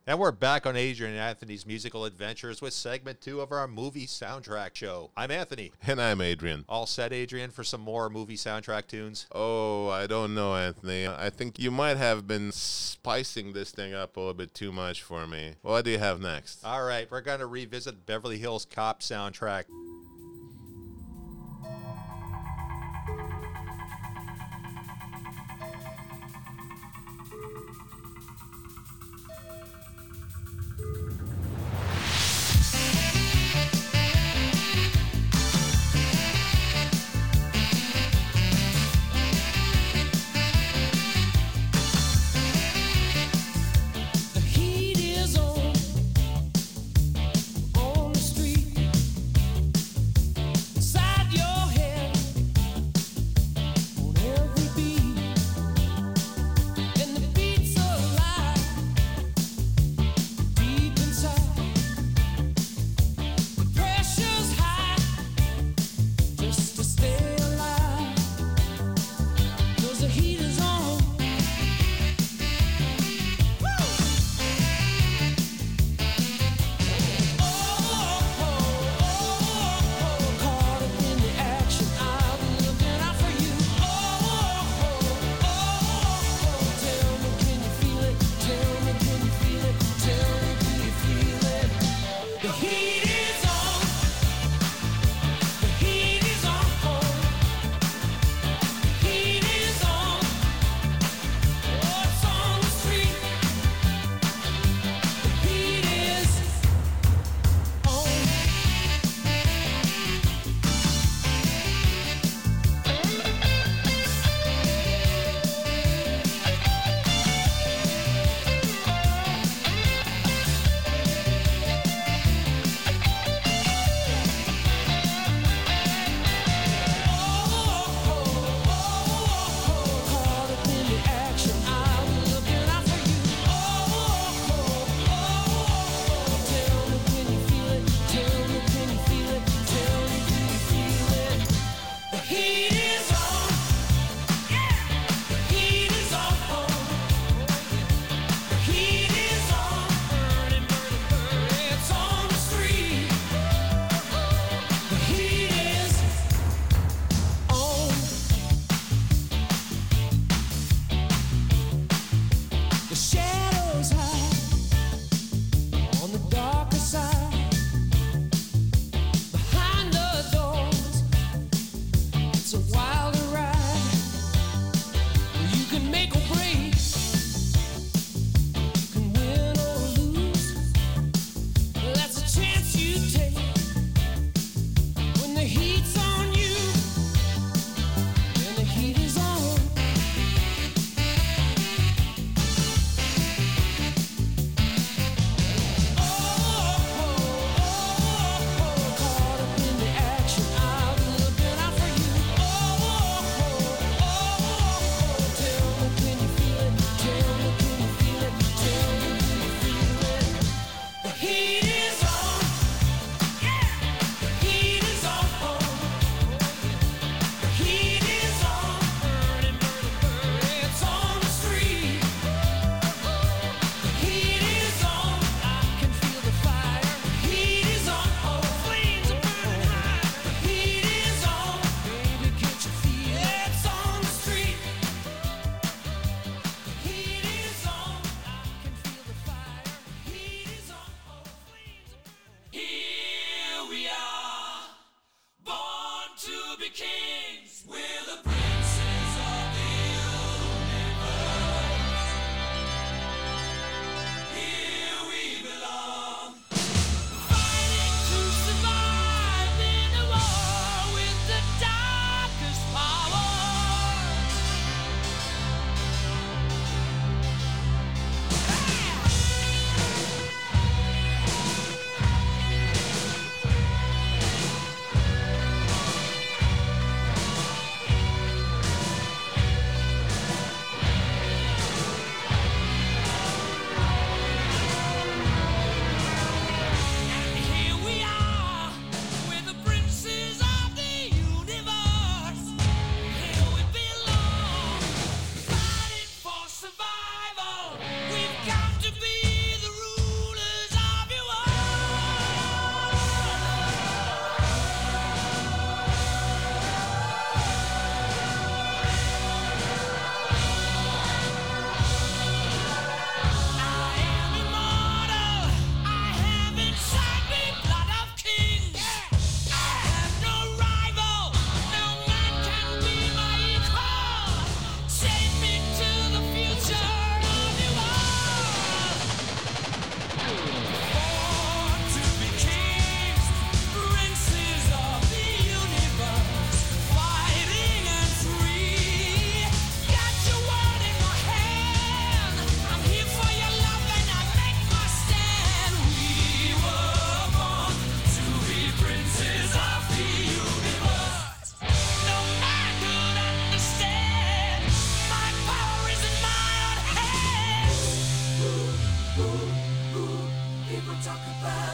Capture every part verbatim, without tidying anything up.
And we're back on Adrian and Anthony's musical adventures with segment two of our movie soundtrack show. I'm Anthony. And I'm Adrian. All set, Adrian, for some more movie soundtrack tunes? Oh, I don't know, Anthony. I think you might have been spicing this thing up a little bit too much for me. What do you have next? All right, we're going to revisit Beverly Hills Cop soundtrack. Heat is on on the street.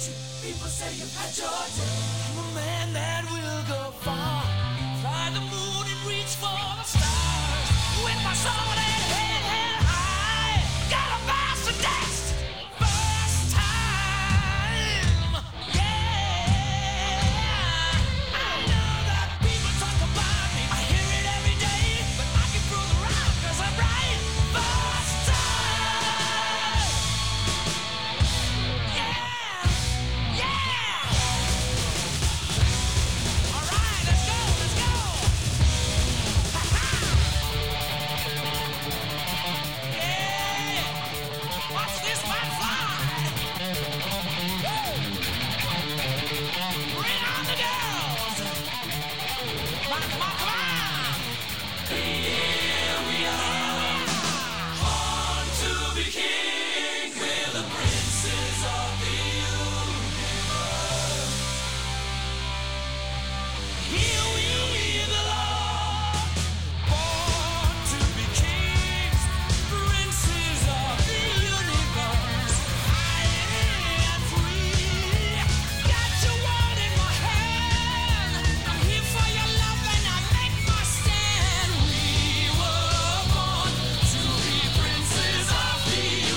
Princes of the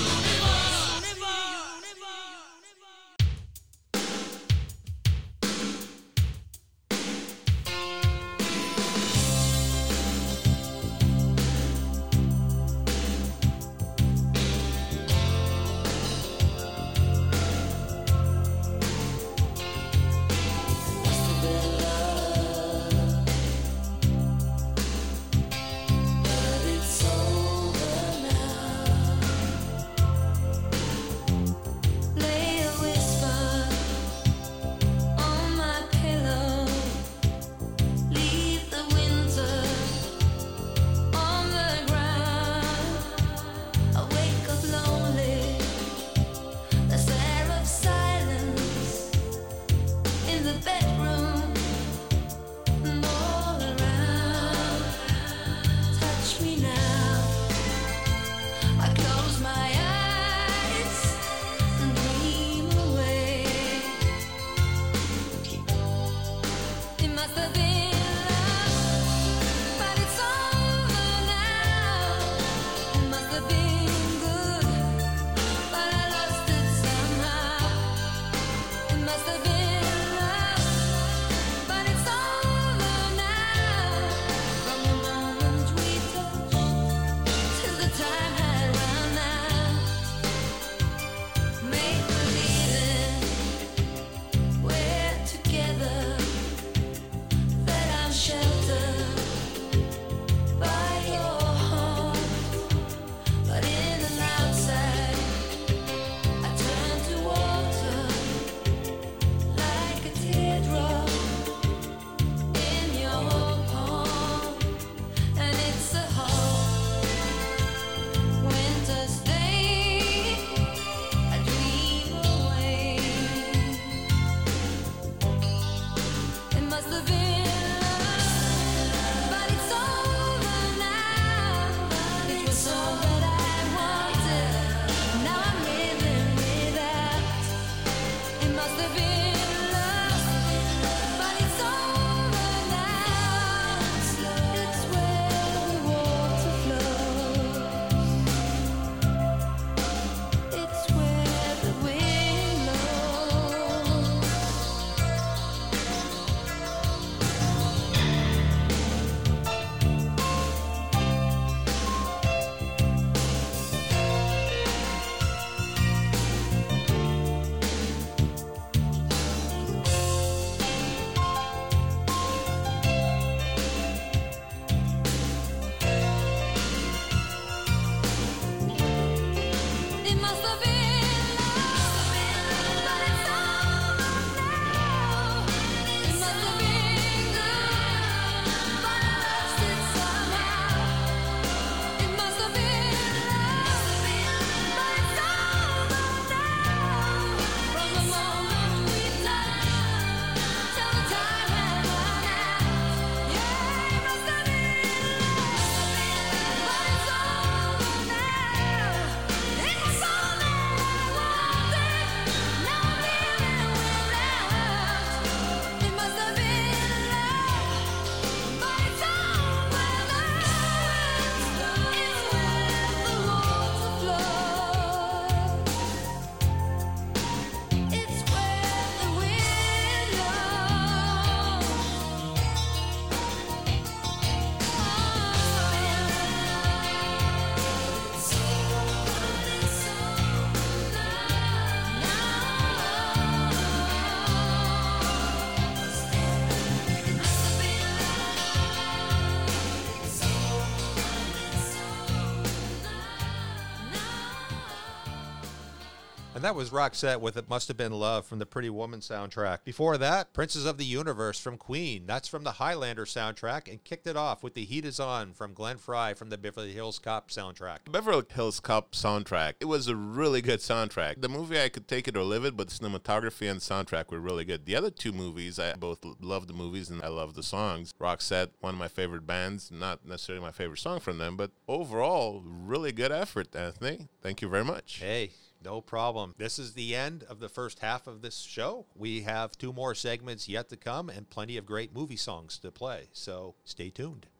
And that was Roxette with It Must Have Been Love from the Pretty Woman soundtrack. Before that, Princes of the Universe from Queen. That's from the Highlander soundtrack, and kicked it off with The Heat Is On from Glenn Frey from the Beverly Hills Cop soundtrack. Beverly Hills Cop soundtrack. It was a really good soundtrack. The movie, I could take it or leave it, but the cinematography and soundtrack were really good. The other two movies, I both love the movies and I love the songs. Roxette, one of my favorite bands, not necessarily my favorite song from them, but overall, really good effort, Anthony. Thank you very much. Hey, no problem. This is the end of the first half of this show. We have two more segments yet to come and plenty of great movie songs to play, so stay tuned.